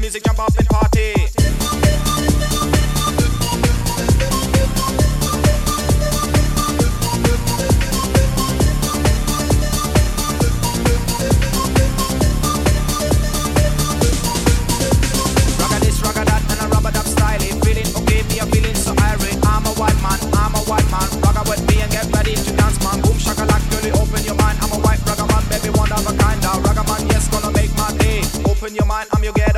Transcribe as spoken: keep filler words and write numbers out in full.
music, jump up and party. Ragga this, ragga that, and a rubber dub style. Feeling okay, me a feeling so irate. I'm a white man, I'm a white man. Ragga with me and get ready to dance, man. Boom shakalak, girlie, open your mind. I'm a white ragga man, baby, one of a kind. Now ragga man, yes, gonna make my day. Open your mind, I'm your guest.